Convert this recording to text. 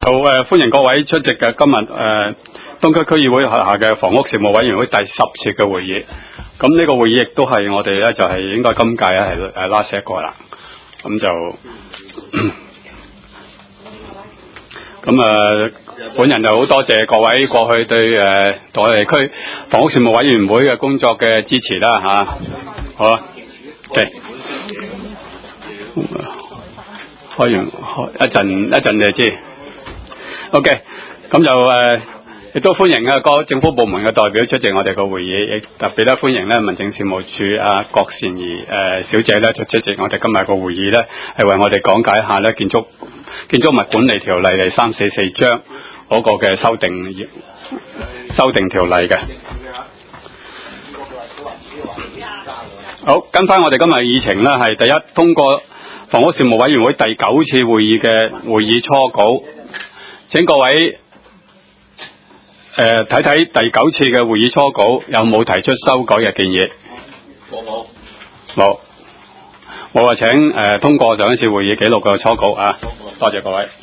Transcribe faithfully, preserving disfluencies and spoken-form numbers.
好誒、呃，歡迎各位出席嘅今日誒、呃、東區區議會轄下嘅房屋事務委員會第十次嘅會議。咁呢個會議亦都係我哋咧就係、是、應該今屆咧係誒 last 一個啦。咁就咁誒、呃，本人就好多謝各位過去對誒我哋區房屋事務委員會嘅工作嘅支持啦嚇、啊。好啊，嘅、okay. 開完開一陣一陣你就知。OK， 咁就誒，亦、呃、都歡迎啊各政府部門嘅代表出席我哋個會議，亦特別咧歡迎咧民政事務處啊郭善儀誒小姐咧就出席我哋今日個會議咧，係為我哋講解一下咧建築建築物管理條例第三四四章嗰個嘅修訂修訂條例嘅。好，跟翻我哋今日議程咧，係第一通過房屋事務委員會第九次會議嘅會議初稿。請各位誒睇睇第九次嘅會議初稿有冇提出修改嘅建議？冇冇冇，我話請誒、呃、通過上一次會議記錄嘅初稿啊！多謝各位。